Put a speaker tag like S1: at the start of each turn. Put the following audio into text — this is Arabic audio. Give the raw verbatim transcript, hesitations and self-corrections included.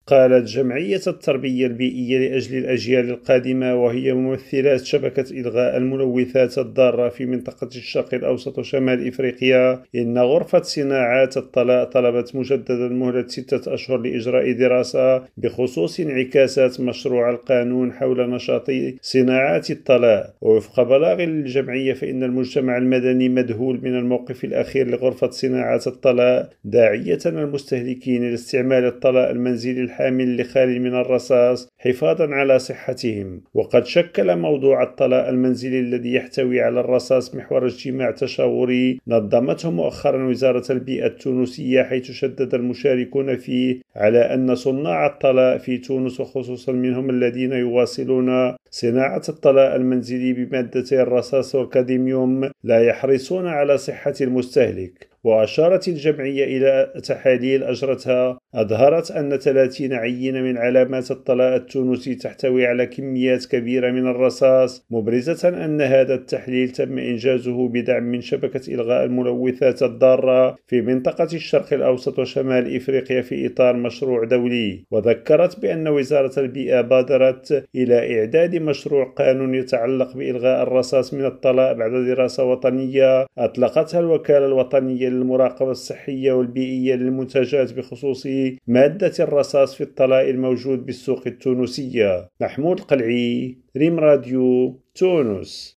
S1: قالت جمعية التربية البيئية لأجل الأجيال القادمة، وهي ممثلات شبكة إلغاء الملوثات الضارة في منطقة الشرق الأوسط وشمال إفريقيا، إن غرفة صناعات الطلاء طلبت مجددا مهلة ستة أشهر لإجراء دراسة بخصوص انعكاسات مشروع القانون حول نشاط صناعات الطلاء. ووفق بلاغ للجمعية فإن المجتمع المدني مذهول من الموقف الأخير لغرفة صناعات الطلاء، داعية المستهلكين لاستعمال الطلاء المنزلي الحامل لخالي من الرصاص حفاظا على صحتهم. وقد شكل موضوع الطلاء المنزلي الذي يحتوي على الرصاص محور اجتماع تشاوري نظمته مؤخرا وزارة البيئة التونسية، حيث شدد المشاركون فيه على أن صناع الطلاء في تونس وخصوصا منهم الذين يواصلون صناعة الطلاء المنزلي بمادتي الرصاص والكادميوم لا يحرصون على صحة المستهلك. وأشارت الجمعية إلى تحاليل أجرتها أظهرت أن ثلاثين عينة من علامات الطلاء التونسي تحتوي على كميات كبيرة من الرصاص، مبرزة أن هذا التحليل تم إنجازه بدعم من شبكة إلغاء الملوثات الضارة في منطقة الشرق الأوسط وشمال إفريقيا في إطار مشروع دولي. وذكرت بأن وزارة البيئة بادرت إلى إعداد مشروع قانون يتعلق بإلغاء الرصاص من الطلاء بعد دراسة وطنية أطلقتها الوكالة الوطنية للمراقبة الصحية والبيئية للمنتجات بخصوص مادة الرصاص في الطلاء الموجود بالسوق التونسية. محمود القلعي، ريم راديو، تونس.